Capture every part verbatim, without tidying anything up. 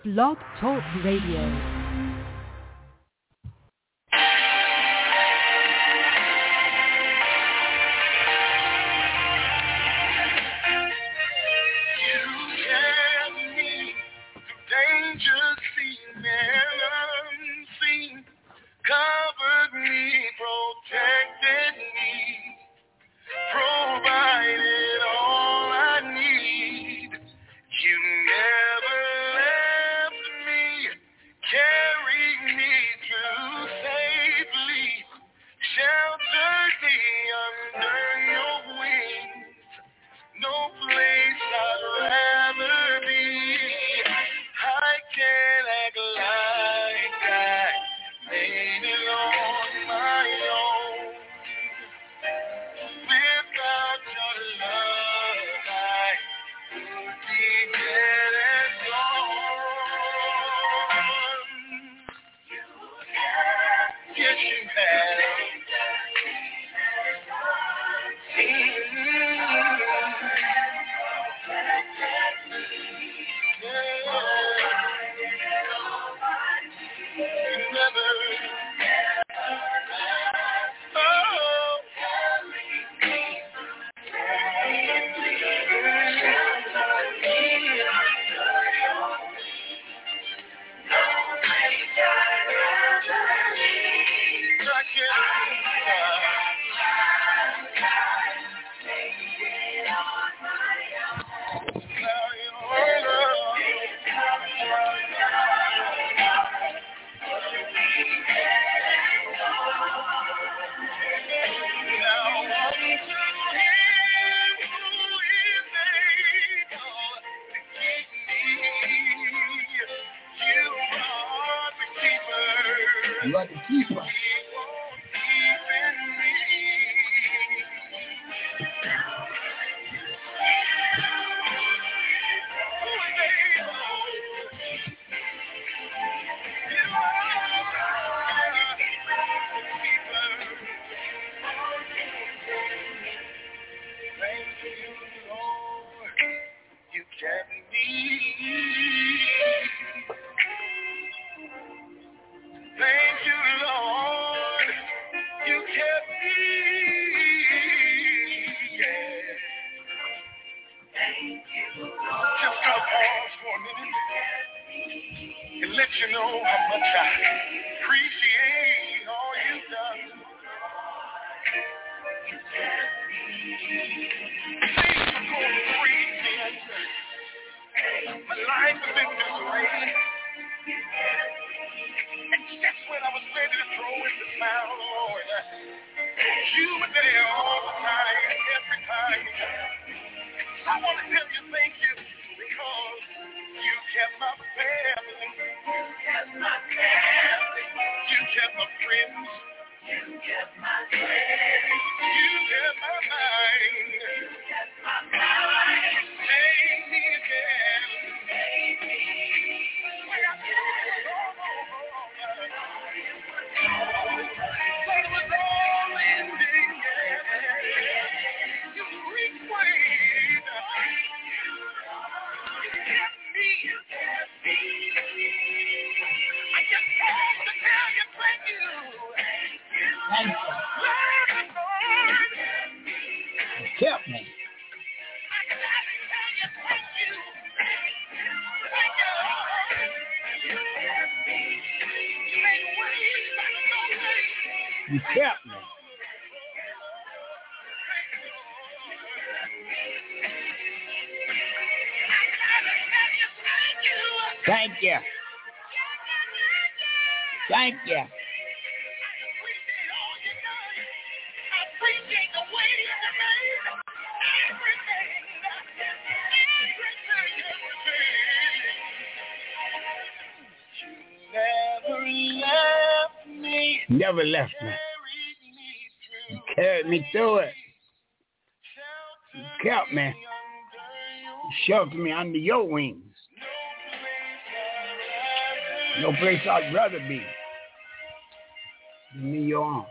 Blog Talk Radio. Covered me, protected me, provided all I need. You never left me, carried me through safely, sheltered me under your wings. No place I'd rather be. I can't act like I made it on my own. Without your love, I would be dead and gone. Yes, you have. You are the keeper. You kept me. Thank you. Thank you. Never left me. You carried me through it. You kept me. You sheltered me under your wings. No place I'd rather be than in your arms.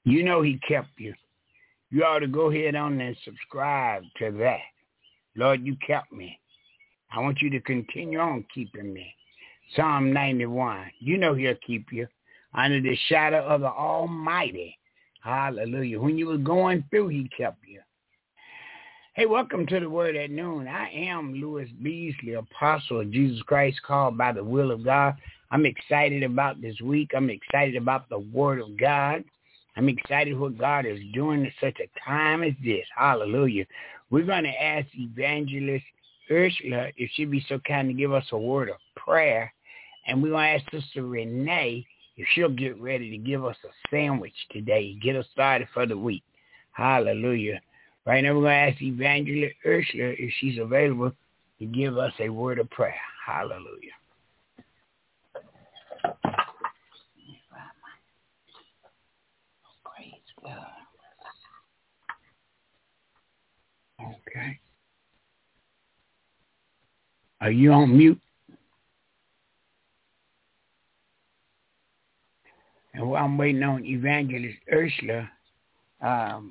You know he kept you. You ought to go ahead on and subscribe to that. Lord, you kept me. I want you to continue on keeping me. Psalm ninety-one. You know he'll keep you under the shadow of the Almighty. Hallelujah. When you were going through, he kept you. Hey, welcome to the Word at Noon. I am Louis Beasley, apostle of Jesus Christ, called by the will of God. I'm excited about this week. I'm excited about the Word of God. I'm excited what God is doing at such a time as this. Hallelujah. We're going to ask Evangelist Ursula if she'd be so kind to give us a word of prayer. And we're going to ask Sister Renee if she'll get ready to give us a sandwich today, get us started for the week. Hallelujah. Right now we're going to ask Evangelist Ursula if she's available to give us a word of prayer. Hallelujah. Okay. Are you on mute? And while I'm waiting on Evangelist Ursula, um,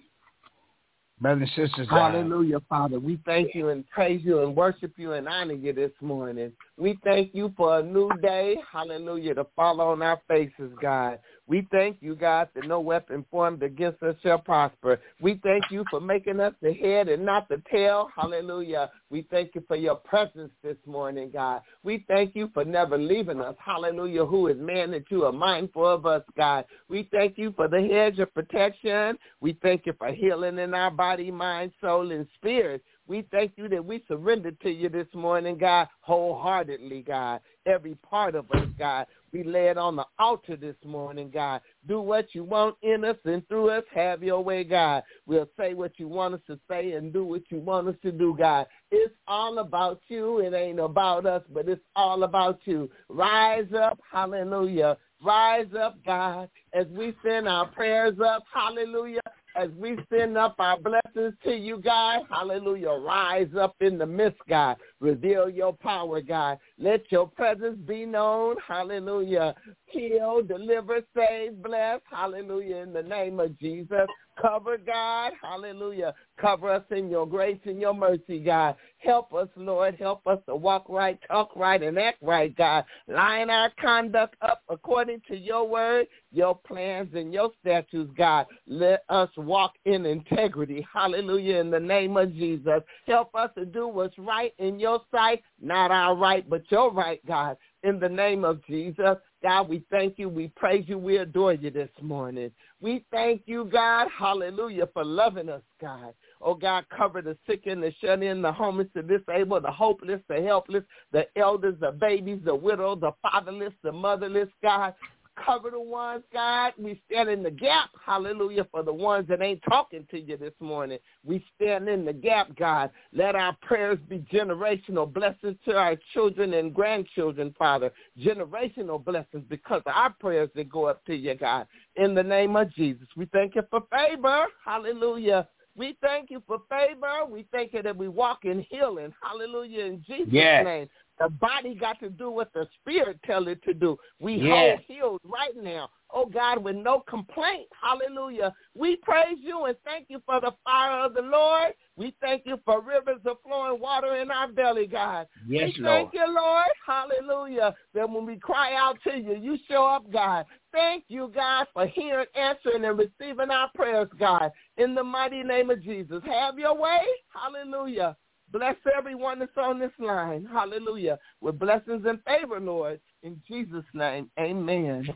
brothers and sisters. Hallelujah, uh, Father. We thank you and praise you and worship you and honor you this morning. We thank you for a new day, hallelujah, to fall on our faces, God. We thank you, God, that no weapon formed against us shall prosper. We thank you for making us the head and not the tail, hallelujah. We thank you for your presence this morning, God. We thank you for never leaving us, hallelujah, who is man that you are mindful of us, God. We thank you for the hedge of protection. We thank you for healing in our body, mind, soul, and spirit. We thank you that we surrender to you this morning, God, wholeheartedly, God. Every part of us, God. We lay it on the altar this morning, God. Do what you want in us and through us. Have your way, God. We'll say what you want us to say and do what you want us to do, God. It's all about you. It ain't about us, but it's all about you. Rise up, hallelujah. Rise up, God, as we send our prayers up, hallelujah. As we send up our blessings to you, God, hallelujah, rise up in the midst, God. Reveal your power, God. Let your presence be known, hallelujah. Heal, deliver, save, bless, hallelujah, in the name of Jesus. Cover, God, hallelujah. Cover us in your grace and your mercy, God. Help us, Lord. Help us to walk right, talk right, and act right, God. Line our conduct up according to your word, your plans, and your statutes, God. Let us walk in integrity, hallelujah, in the name of Jesus. Help us to do what's right in your sight, not our right, but your right, God. In the name of Jesus, God, we thank you, we praise you, we adore you this morning. We thank you, God, hallelujah, for loving us, God. Oh, God, cover the sick and the shut in, the homeless, the disabled, the hopeless, the helpless, the elders, the babies, the widows, the fatherless, the motherless, God. Cover the ones, God. We stand in the gap, hallelujah, for the ones that ain't talking to you this morning. We stand in the gap, God. Let our prayers be generational blessings to our children and grandchildren, Father. Generational blessings because of our prayers that go up to you, God. In the name of Jesus, we thank you for favor, hallelujah. We thank you for favor. We thank you that we walk in healing, hallelujah, in Jesus' yes. name. The body got to do what the spirit tell it to do. We yes. hold healed right now. Oh, God, with no complaint. Hallelujah. We praise you and thank you for the fire of the Lord. We thank you for rivers of flowing water in our belly, God. Yes, we Lord. thank you, Lord. Hallelujah. That when we cry out to you, you show up, God. Thank you, God, for hearing, answering, and receiving our prayers, God. In the mighty name of Jesus. Have your way. Hallelujah. Bless everyone that's on this line. Hallelujah. With blessings and favor, Lord. In Jesus' name, amen.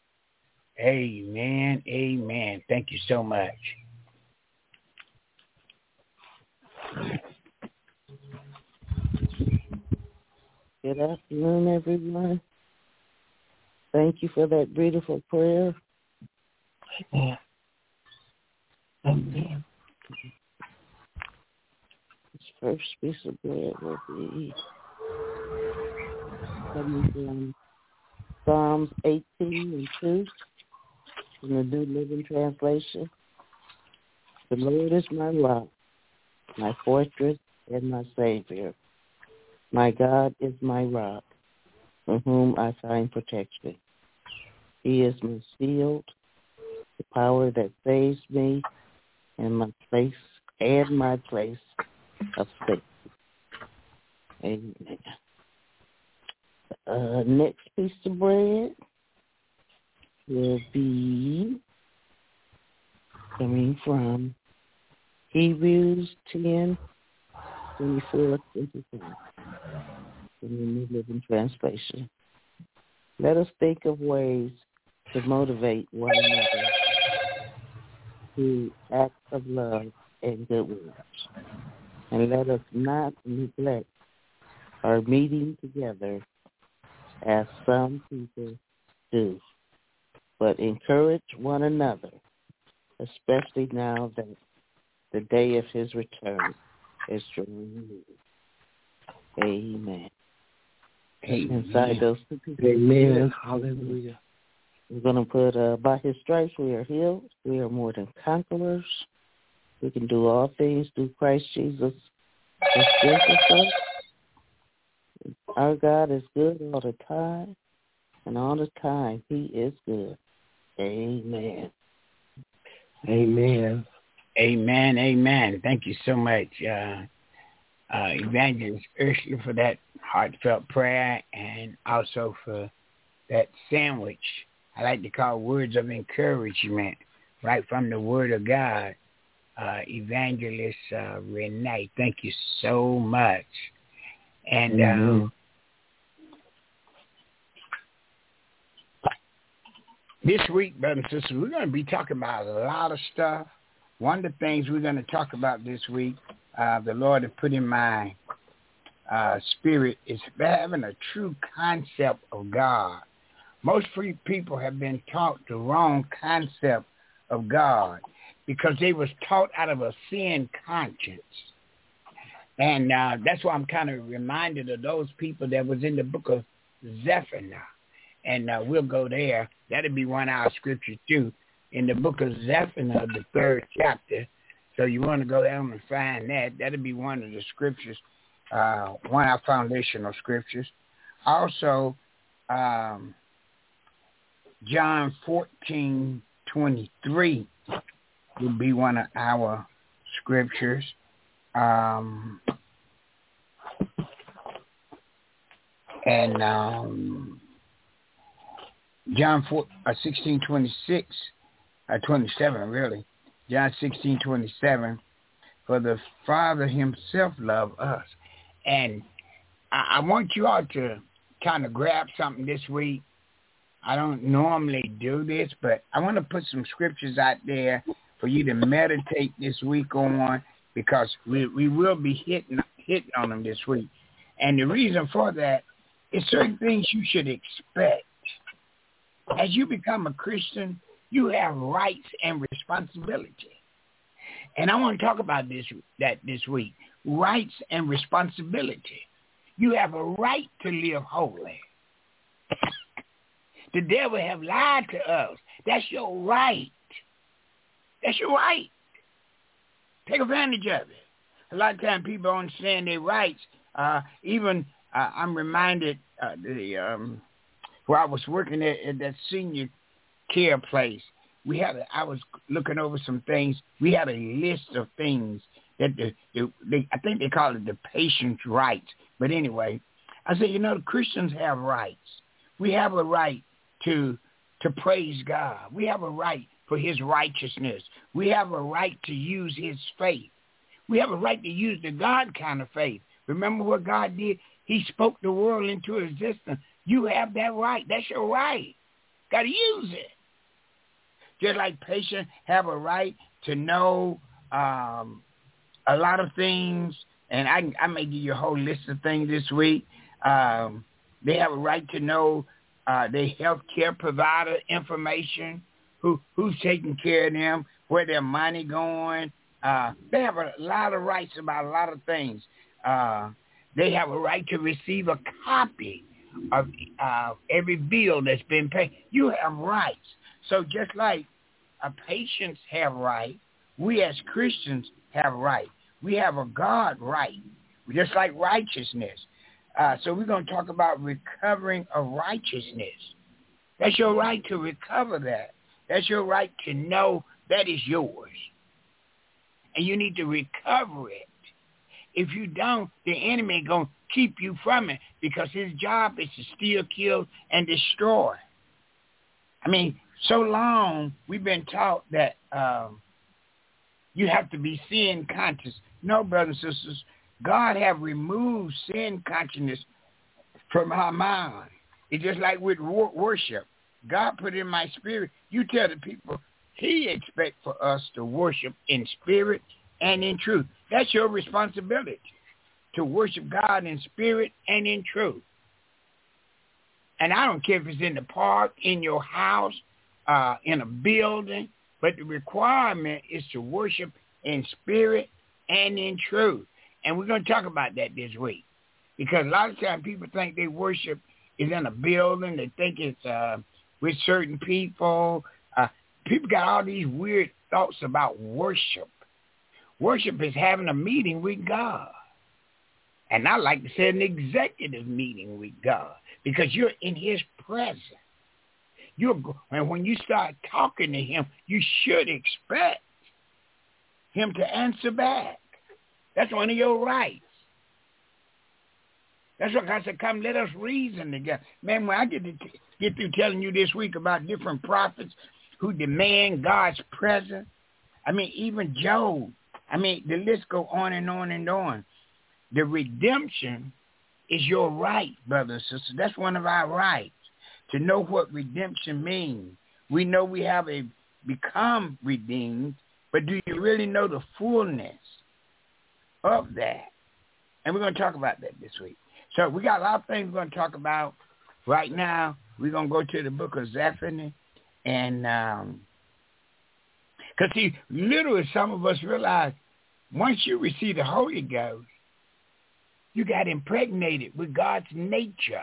Amen. Amen. Thank you so much. Good afternoon, everyone. Thank you for that beautiful prayer. Amen. Amen. First piece of bread will be coming from Psalms eighteen and two in the New Living Translation. The Lord is my rock, my fortress, and my Savior. My God is my rock, in whom I find protection. He is my shield the power that saves me and my place and my place of safety. Amen. Uh, next piece of bread will be coming from Hebrews ten, twenty-four, twenty-five in the New Living Translation. Let us think of ways to motivate one another to acts of love and good works. And let us not neglect our meeting together as some people do, but encourage one another, especially now that the day of his return is drawing near. Amen. Amen. Inside those two pieces. Amen. Hallelujah. We're going to put, uh, by his stripes we are healed. We are more than conquerors. We can do all things through Christ Jesus who strengthens us. Our God is good all the time, and all the time he is good. Amen. Amen. Amen. Amen. Thank you so much, uh, uh, Evangelist Ursula, for that heartfelt prayer, and also for that sandwich I like to call words of encouragement, right from the Word of God. Uh, Evangelist uh, Renee, thank you so much. And mm-hmm. um, this week, brothers and sisters, we're going to be talking about a lot of stuff. One of the things we're going to talk about this week, uh, the Lord has put in my uh, spirit, is having a true concept of God. Most free people have been taught the wrong concept of God because they was taught out of a sin conscience. And uh, that's why I'm kind of reminded of those people that was in the book of Zephaniah. And uh, we'll go there. That'll be one of our scriptures too. In the book of Zephaniah, the third chapter. So you want to go down and find that. That'll be one of the scriptures, uh, one of our foundational scriptures. Also, um, John fourteen twenty-three will be one of our scriptures. Um, and um, John four, uh, sixteen twenty-six, uh, twenty-seven really. John sixteen twenty-seven, for the Father himself loved us. And I, I want you all to kind of grab something this week. I don't normally do this, but I want to put some scriptures out there for you to meditate this week on, because we, we will be hitting, hitting on them this week. And the reason for that is certain things you should expect. As you become a Christian, you have rights and responsibility. And I want to talk about this that this week. Rights and responsibility. You have a right to live holy. The devil have lied to us. That's your right. That's your right. Take advantage of it. A lot of times people don't understand their rights. Uh, even uh, I'm reminded uh, the um, where I was working at, at that senior care place. We had a, I was looking over some things. We had a list of things that the, the they, I think they call it the patient's rights. But anyway, I said, you know, the Christians have rights. We have a right to to praise God. We have a right for his righteousness. We have a right to use his faith. We have a right to use the God kind of faith. Remember what God did? He spoke the world into existence. You have that right. That's your right. Got to use it. Just like patients have a right to know um, a lot of things, and I, I may give you a whole list of things this week. Um, they have a right to know uh, their health care provider information, who who's taking care of them, where their money going. Uh, they have a lot of rights about a lot of things. Uh, they have a right to receive a copy of uh, every bill that's been paid. You have rights. So just like uh, patients have rights, we as Christians have rights. We have a God right, just like righteousness. Uh, so we're going to talk about recovering of righteousness. That's your right to recover that. That's your right to know that is yours. And you need to recover it. If you don't, the enemy is going to keep you from it because his job is to steal, kill, and destroy. I mean, so long we've been taught that um, you have to be sin conscious. No, brothers and sisters, God have removed sin consciousness from our mind. It's just like with worship. God put in my spirit. You tell the people he expects for us to worship in spirit and in truth. That's your responsibility, to worship God in spirit and in truth. And I don't care if it's in the park, in your house, uh, in a building, but the requirement is to worship in spirit and in truth. And we're going to talk about that this week. Because a lot of times people think they worship is in a building. They think it's uh, with certain people. Uh, people got all these weird thoughts about worship. Worship is having a meeting with God. And I like to say an executive meeting with God because you're in his presence. You're, and when you start talking to him, you should expect him to answer back. That's one of your rights. That's what God said, come, let us reason together. Man, when I get to t- get through telling you this week about different prophets who demand God's presence, I mean, even Job, I mean, the list go on and on and on. The redemption is your right, brothers and sisters. That's one of our rights, to know what redemption means. We know we have a become redeemed, but do you really know the fullness of that? And we're going to talk about that this week. So we got a lot of things we're going to talk about right now. We're going to go to the book of Zephaniah. And, um, because, see, literally some of us realize once you receive the Holy Ghost, you got impregnated with God's nature.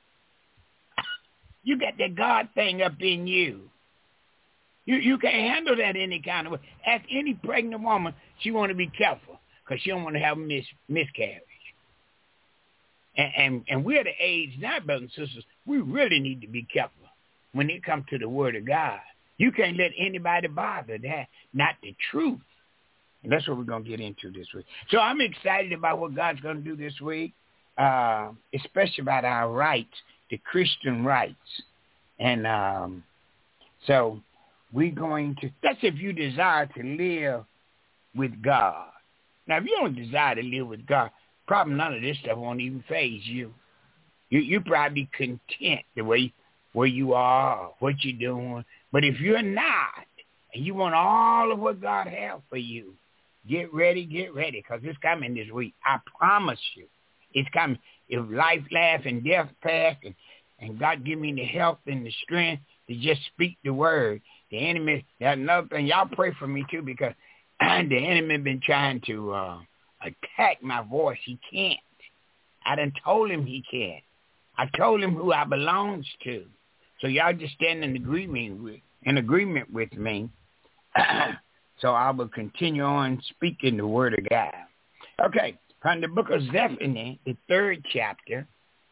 You got that God thing up in you. You you can't handle that any kind of way. Ask any pregnant woman, she want to be careful because she don't want to have a mis- miscarriage. And, and and we're the age now, brothers and sisters, we really need to be careful when it comes to the word of God. You can't let anybody bother that, not the truth. And that's what we're going to get into this week. So I'm excited about what God's going to do this week, uh, especially about our rights, the Christian rights. And um, so we're going to, that's if you desire to live with God. Now, if you don't desire to live with God, probably none of this stuff won't even faze you. You you probably content the way where you are, what you're doing. But if you're not, and you want all of what God has for you, get ready, get ready, because it's coming this week. I promise you, it's coming. If life, laugh, and death pass, and, and God give me the health and the strength to just speak the word, the enemy, that's another thing. Y'all pray for me, too, because the enemy been trying to uh, attack my voice. He can't. I done told him he can't. I told him who I belongs to. So y'all just stand in agreement with, in agreement with me. So I will continue on speaking the word of God. Okay, from the book of Zephaniah, the third chapter,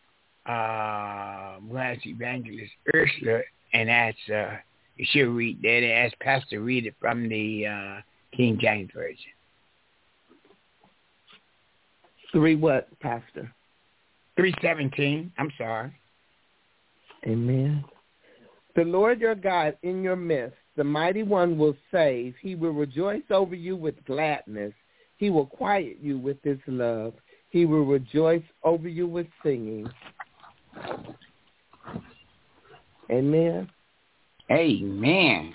uh, we'll ask Evangelist Ursula and ask, uh, she'll read that, and ask Pastor to read it from the uh, King James Version. Three what, Pastor? three seventeen, I'm sorry. Amen. The Lord your God in your midst, the mighty one will save. He will rejoice over you with gladness. He will quiet you with his love. He will rejoice over you with singing. Amen. Amen.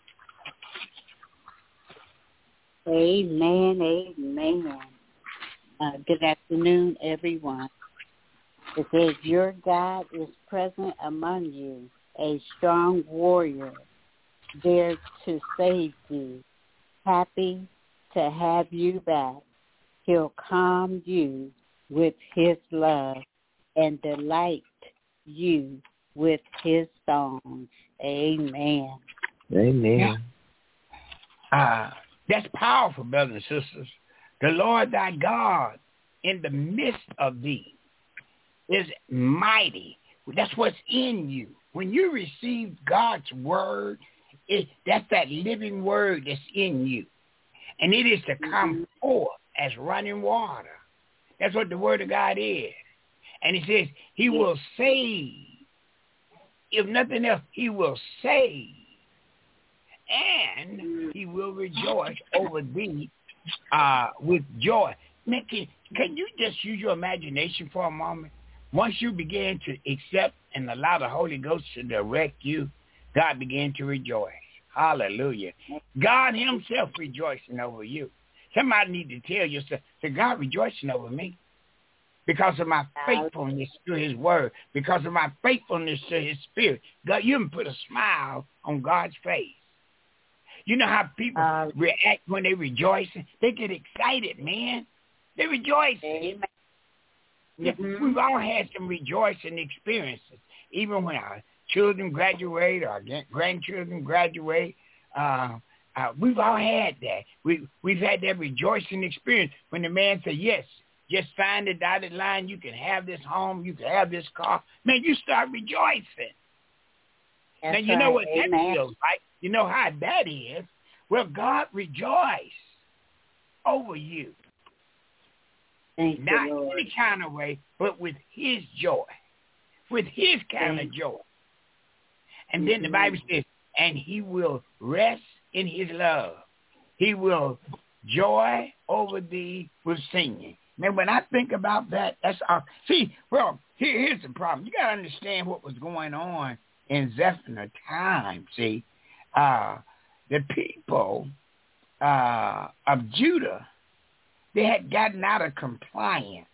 Amen, amen. Uh, good afternoon, everyone. It says, your God is present among you, a strong warrior, there to save you, happy to have you back. He'll calm you with his love and delight you with his songs. Amen. Amen. Uh, that's powerful, brothers and sisters. The Lord thy God in the midst of thee is mighty. That's what's in you. When you receive God's word It, that's that living word that's in you. And it is to come forth as running water. That's what the word of God is. And he says he will save. If nothing else, he will save. And he will rejoice over thee uh, with joy. Man, can, can you just use your imagination for a moment? Once you begin to accept and allow the Holy Ghost to direct you, God began to rejoice. Hallelujah. God himself rejoicing over you. Somebody need to tell yourself, say, God rejoicing over me because of my faithfulness to his word, because of my faithfulness to his spirit. God, you can put a smile on God's face. You know how people uh, react when they rejoice? They get excited, man. They rejoice. Amen. Yeah, mm-hmm. We've all had some rejoicing experiences, even when our children graduate or our grandchildren graduate. Uh, uh, we've all had that. We, we've had that rejoicing experience when the man said, yes, just sign the dotted line. You can have this home. You can have this car. Man, you start rejoicing. That's now, you right. know what Amen. That feels like. You know how that is. Well, God rejoiced over you. Thank Not you, any kind of way, but with his joy. With his kind Thank of joy. And mm-hmm. then the Bible says, and he will rest in his love. He will joy over thee with singing. Man, when I think about that, that's all. See, well, here, here's the problem. You got to understand what was going on in Zephaniah time, see. Uh, the people uh, of Judah, they had gotten out of compliance.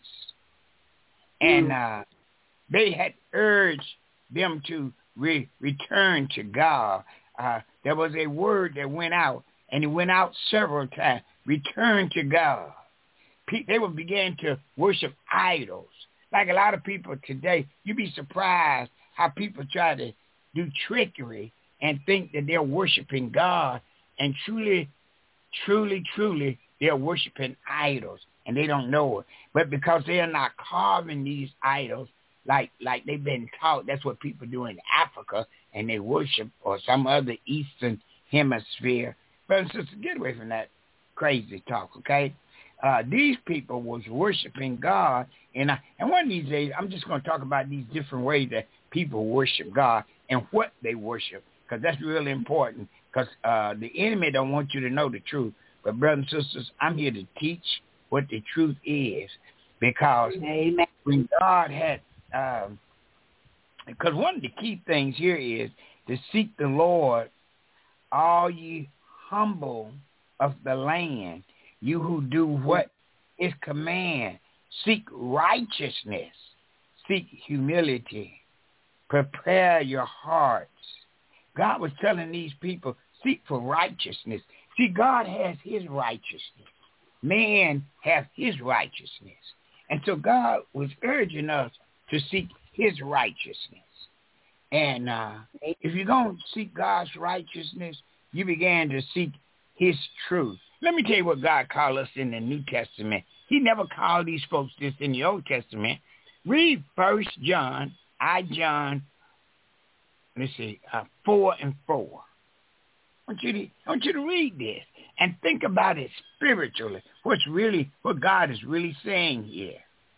And uh, they had urged them to re- return to God. Uh, there was a word that went out, and it went out several times. Return to God. Pe- they would begin to worship idols. Like a lot of people today, you'd be surprised how people try to do trickery and think that they're worshiping God, and truly, truly, truly, they're worshiping idols, and they don't know it. But because they are not carving these idols like like they've been taught, that's what people do in Africa, and they worship, or some other Eastern hemisphere. Brothers and sisters, get away from that crazy talk, okay? Uh, these people was worshiping God, and I, and one of these days, I'm just going to talk about these different ways that people worship God and what they worship, because that's really important, because uh, the enemy don't want you to know the truth. But brothers and sisters, I'm here to teach what the truth is, because Amen. When God had, um, because one of the key things here is to seek the Lord, all ye humble of the land, you who do what is command, seek righteousness, seek humility, prepare your hearts. God was telling these people, seek for righteousness. See, God has his righteousness. Man has his righteousness. And so God was urging us to seek his righteousness. And uh, if you're going to seek God's righteousness, you began to seek his truth. Let me tell you what God called us in the New Testament. He never called these folks this in the Old Testament. Read First John, I John, let's see, uh, four and four. I want you to, I want you to read this and think about it spiritually. What's really, what God is really saying here.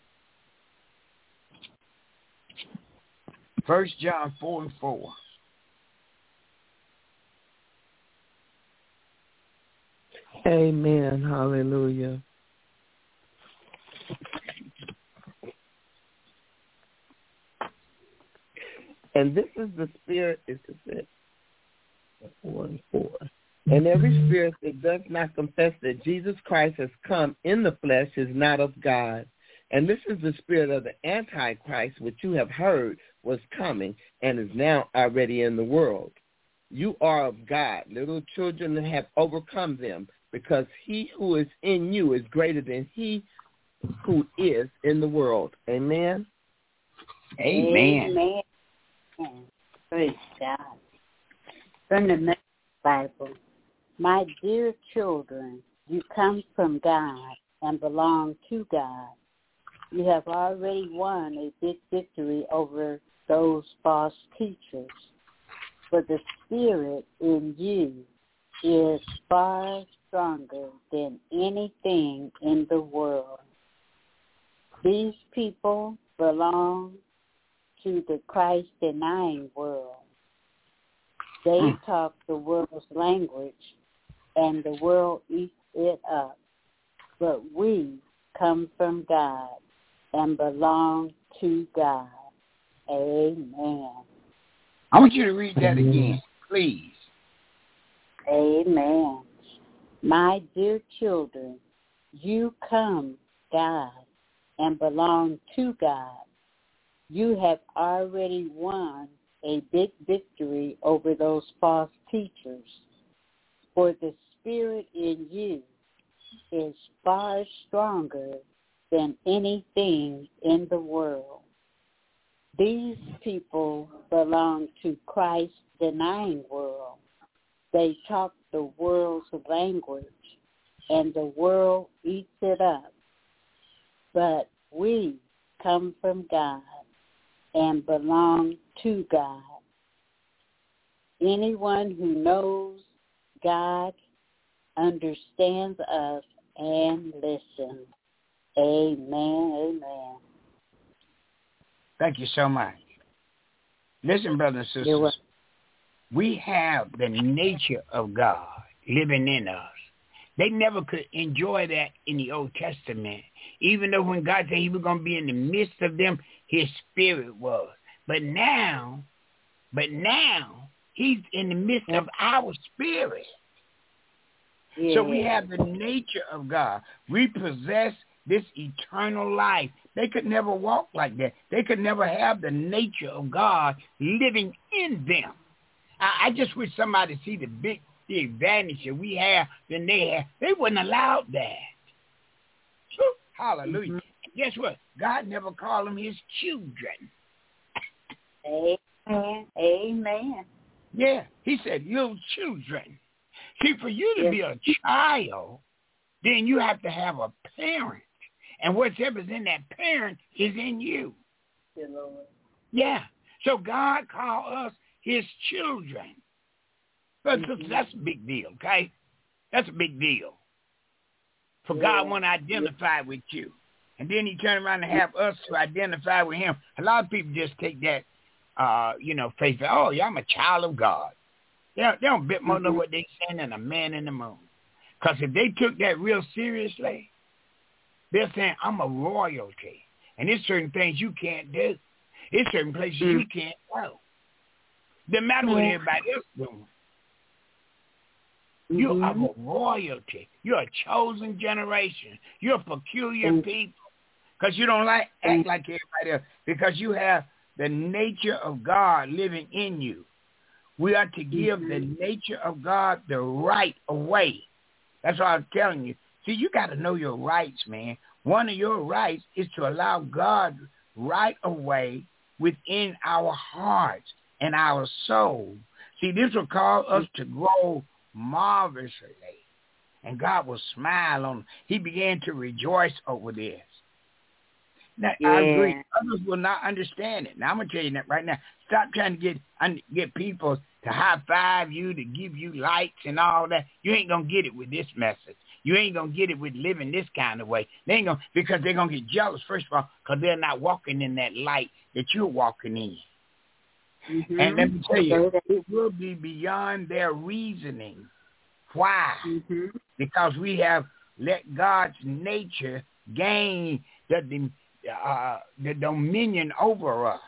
First John four and four. Amen. Hallelujah. And this is the spirit, is it? Four and four. And every spirit that does not confess that Jesus Christ has come in the flesh is not of God. And this is the spirit of the Antichrist, which you have heard was coming and is now already in the world. You are of God, little children, and have overcome them, because he who is in you is greater than he who is in the world. Amen? Amen. Amen. Praise God. From the Bible, my dear children, you come from God and belong to God. You have already won a big victory over those false teachers. for the Spirit in you is far stronger than anything in the world. These people belong to the Christ-denying world. They mm. talk the world's language, and the world eats it up. But we come from God and belong to God. Amen. I want you to read that again, please. Amen. My dear children, you come, God, and belong to God. You have already won a big victory over those false teachers. For the Spirit in you is far stronger than anything in the world. These people belong to Christ's denying world. They talk the world's language, and the world eats it up. But we come from God and belong to God. Anyone who knows God understands us and listens. Amen, amen. Thank you so much. Listen, brothers and sisters, we have the nature of God living in us. They never could enjoy that in the Old Testament, even though when God said he was going to be in the midst of them, his Spirit was. But now, but now, he's in the midst of our spirit. Yeah. So we have the nature of God. We possess this eternal life. They could never walk like that. They could never have the nature of God living in them. I, I just wish somebody see the big the advantage that we have than they have. They wouldn't allow that. Hallelujah. Mm-hmm. And guess what? God never called them his children. Amen. Amen. Yeah. He said, little children. See, for you to yes. be a child, then you have to have a parent. And whatever's in that parent is in you. Dear Lord. Yeah. So God called us his children. But mm-hmm. that's a big deal, okay? That's a big deal. For yeah. God want to identify yeah. with you. And then he turned around and have us to identify with him. A lot of people just take that, uh, you know, face value. Oh, yeah, I'm a child of God. They don't, they don't bit more mm-hmm. know what they're saying than a man in the moon. Because if they took that real seriously, they're saying, I'm a royalty. And there's certain things you can't do. There's certain places mm-hmm. you can't go. Doesn't matter what everybody else is doing. Mm-hmm. You are a royalty. You're a chosen generation. You're a peculiar mm-hmm. people. Because you don't like act mm-hmm. like everybody else. Because you have the nature of God living in you. We are to give mm-hmm. the nature of God the right away. That's what I'm telling you. See, you got to know your rights, man. One of your rights is to allow God right away within our hearts and our soul. See, this will cause us to grow marvelously. And God will smile on them. He began to rejoice over this. Now, yeah. I agree. Others will not understand it. Now, I'm going to tell you that right now. Stop trying to get get people to high-five you, to give you likes and all that. You ain't going to get it with this message. You ain't going to get it with living this kind of way. They ain't gonna, because they're going to get jealous, first of all, because they're not walking in that light that you're walking in. Mm-hmm. And let me tell you, it will be beyond their reasoning. Why? Mm-hmm. Because we have let God's nature gain the, uh, the dominion over us.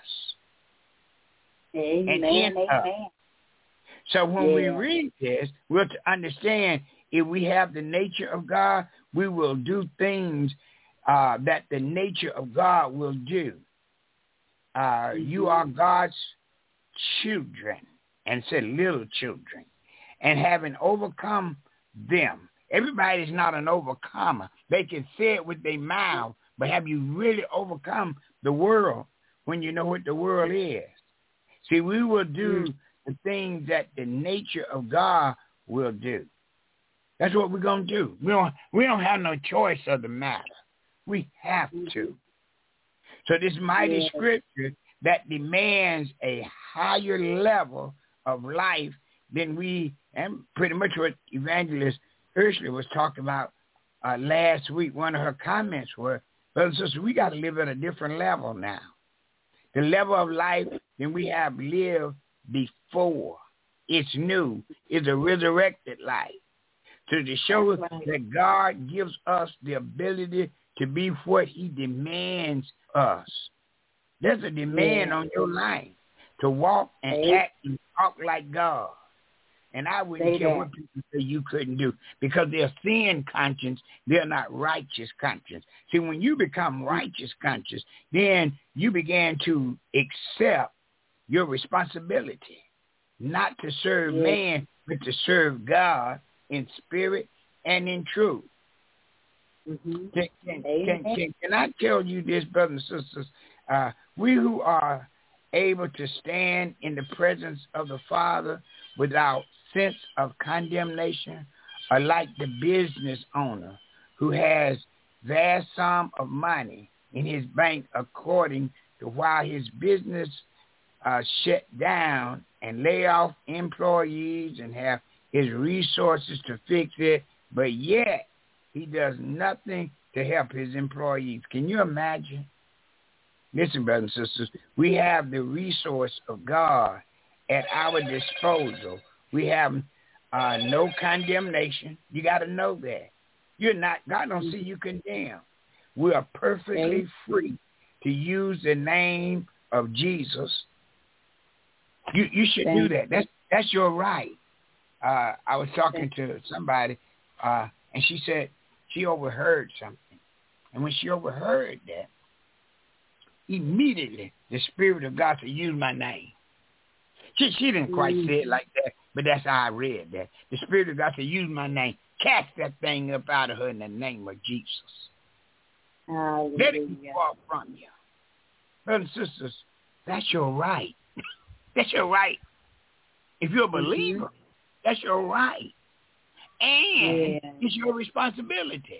Amen. And in Amen. us. So when yeah. we read this, we're to understand if we have the nature of God, we will do things uh, that the nature of God will do. Uh, mm-hmm. You are God's children, and said little children, and having overcome them. Everybody's not an overcomer. They can say it with their mouth, but have you really overcome the world when you know what the world is? See, we will do the things that the nature of God will do. That's what we're going to do. We don't, we don't have no choice of the matter. We have to. So this mighty yeah. scripture that demands a higher level of life, then we, and pretty much what Evangelist Ursula was talking about uh, last week, one of her comments were, brothers and sisters, we got to live at a different level now. The level of life that we have lived before. It's new. It's a resurrected life. So to show us that God gives us the ability to be what he demands us. There's a demand yeah. on your life to walk and hey. act and talk like God. And I wouldn't say care that. what people say you couldn't do, because they're sin conscience. They're not righteous conscience. See, when you become righteous conscious, then you began to accept your responsibility, not to serve yes. man, but to serve God in spirit and in truth. Mm-hmm. Can, can, can, can, can I tell you this, brothers and sisters? Uh, we who are able to stand in the presence of the Father without sense of condemnation are like the business owner who has vast sum of money in his bank according to while his business uh, shut down and lay off employees and have his resources to fix it, but yet he does nothing to help his employees. Can you imagine? Listen, brothers and sisters, we have the resource of God at our disposal. We have uh, no condemnation. You got to know that. You're not, God don't see you condemned. We are perfectly free to use the name of Jesus. You you should do that. That's that's your right. Uh, I was talking to somebody, uh, and she said she overheard something. And when she overheard that, immediately the Spirit of God said, use my name. She, she didn't quite say it like that, but that's how I read that. The Spirit of God said, use my name. Cast that thing up out of her in the name of Jesus. Hallelujah. Let it fall from you. Brothers and sisters, that's your right. That's your right. If you're a believer, mm-hmm. that's your right. And yeah. it's your responsibility.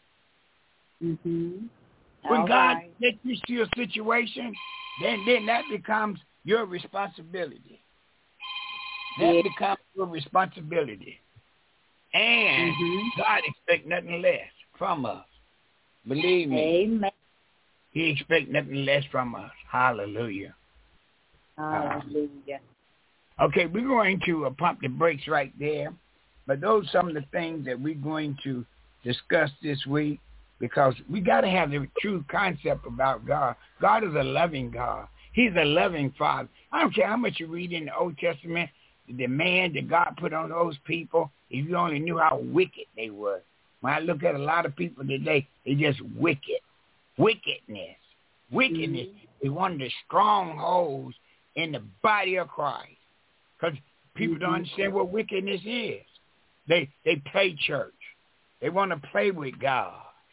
Mm-hmm. When All God right. gets you to your situation, then, then that becomes your responsibility. That yeah. becomes your responsibility. And mm-hmm. God expects nothing less from us. Believe me. Amen. He expects nothing less from us. Hallelujah. Hallelujah. Uh, okay, we're going to uh, pump the brakes right there. But those are some of the things that we're going to discuss this week, because we got to have the true concept about God. God is a loving God. He's a loving Father. I don't care how much you read in the Old Testament, the demand that God put on those people, if you only knew how wicked they were. When I look at a lot of people today, they're just wicked. Wickedness. Wickedness mm-hmm. is one of the strongholds in the body of Christ. Because people mm-hmm. don't understand what wickedness is. They they play church. They want to play with God.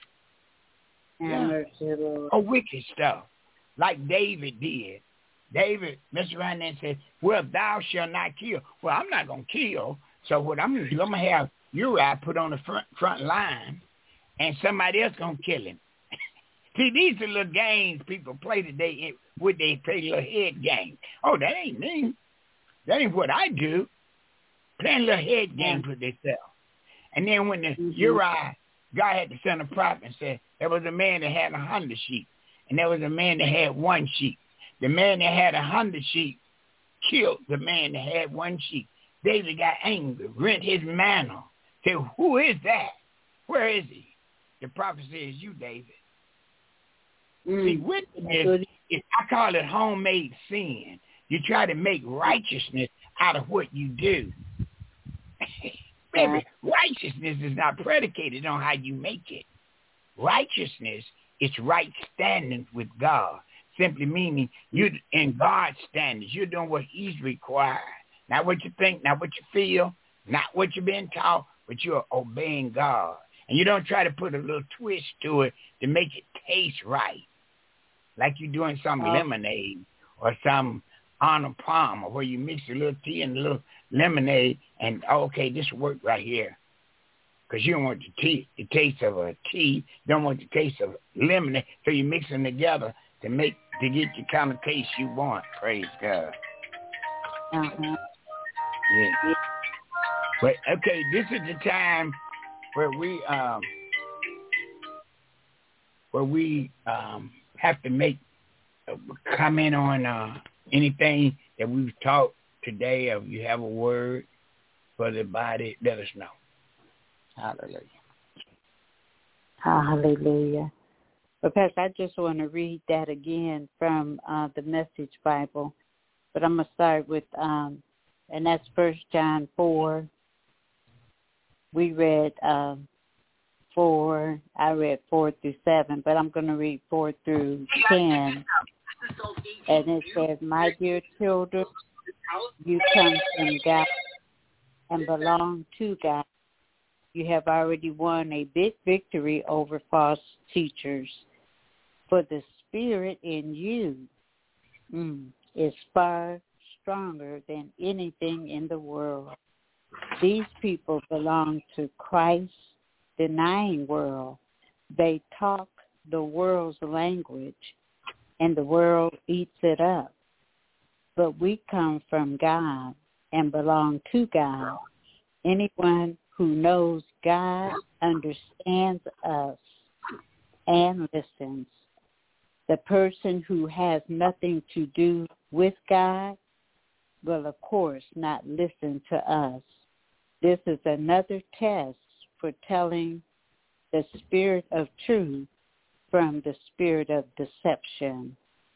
Yeah. Oh, wicked stuff. Like David did. David messed around there and said, well, thou shalt not kill. Well, I'm not going to kill. So what I'm going to do, I'm going to have Uriah put on the front, front line, and somebody else going to kill him. See, these are little games people play today with they play little head games. Oh, that ain't me. That ain't what I do. Playing little head games with themselves. And then when the mm-hmm. Uriah, God had to send a prophet and said, there was a man that had a hundred sheep, and there was a man that had one sheep. The man that had a hundred sheep killed the man that had one sheep. David got angry, rent his mantle. Said, who is that? Where is he? The prophet says, you, David. Mm. See, wickedness, is, I call it homemade sin. You try to make righteousness out of what you do. Baby, righteousness is not predicated on how you make it. Righteousness is right standing with God. Simply meaning you're in God's standards. You're doing what he's required. Not what you think, not what you feel, not what you've been taught, but you're obeying God. And you don't try to put a little twist to it to make it taste right. Like you're doing some oh. lemonade or some Arnold Palmer where you mix a little tea and a little lemonade and, oh, okay, this will work right here. Because you don't want the, tea, the taste of a tea. You don't want the taste of lemonade. So you mix them together to make to get the kind of taste you want. Praise God. Uh-huh. Yeah. But okay, this is the time where we um where we um have to make a comment on uh, anything that we've taught today. If you have a word for the body, let us know. Hallelujah. Hallelujah. But Pastor, I just want to read that again from uh, the Message Bible. But I'm going to start with, um, and that's First John four. We read um, four. I read four through seven, but I'm going to read four through ten. And it says, "My dear children, you come from God and belong to God. You have already won a big victory over false teachers. For the Spirit in you mm, is far stronger than anything in the world. These people belong to Christ's denying world. They talk the world's language, and the world eats it up. But we come from God and belong to God. Anyone who knows God understands us and listens. The person who has nothing to do with God will, of course, not listen to us. This is another test for telling the spirit of truth from the spirit of deception.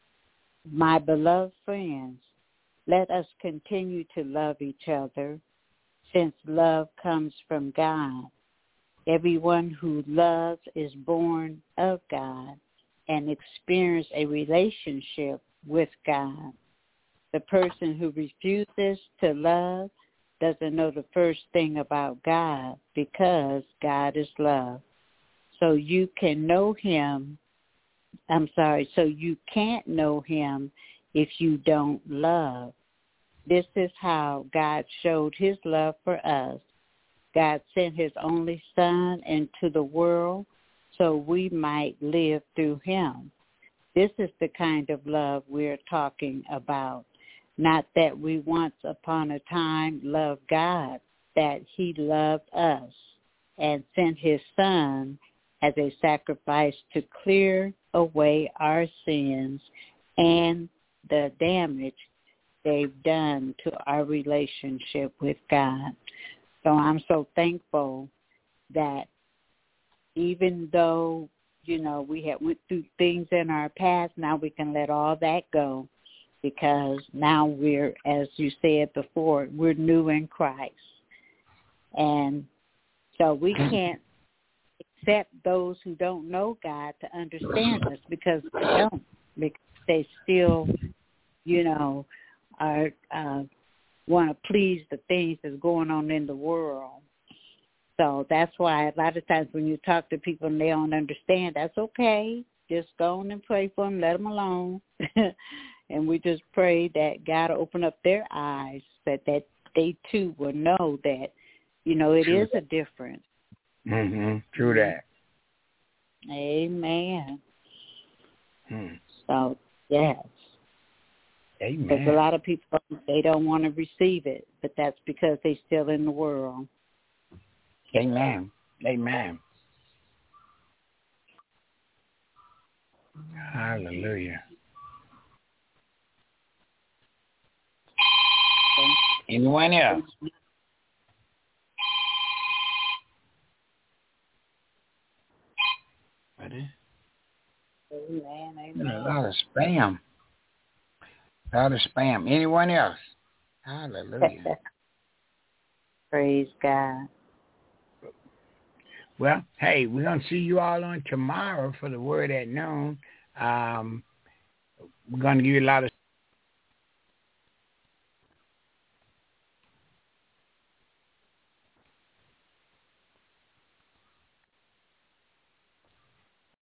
My beloved friends, let us continue to love each other, since love comes from God. Everyone who loves is born of God and experiences a relationship with God. The person who refuses to love doesn't know the first thing about God, because God is love. So you can know him, I'm sorry, so you can't know him if you don't love. This is how God showed his love for us. God sent his only Son into the world so we might live through him. This is the kind of love we're talking about. Not that we once upon a time loved God, that he loved us and sent his Son as a sacrifice to clear away our sins and the damage they've done to our relationship with God. So I'm so thankful that even though, you know, we had went through things in our past, now we can let all that go, because now we're, as you said before, we're new in Christ. And so we can't accept those who don't know God to understand us, because they don't, because they still, you know, are uh, want to please the things that's going on in the world. So that's why a lot of times when you talk to people and they don't understand, that's okay. Just go on and pray for them, let them alone. And we just pray that God will open up their eyes, that, that they too will know that, you know, it True. Is a difference. Mm-hmm. True that. Amen. Hmm. So, yes. Amen. Because a lot of people, they don't want to receive it, but that's because they're still in the world. Amen. Amen. Hallelujah. Anyone else? Ready? Amen. Amen. A lot of spam. A lot of spam. Anyone else? Hallelujah. Praise God. Well, hey, we're going to see you all on tomorrow for the Word at Noon. Um, we're going to give you a lot of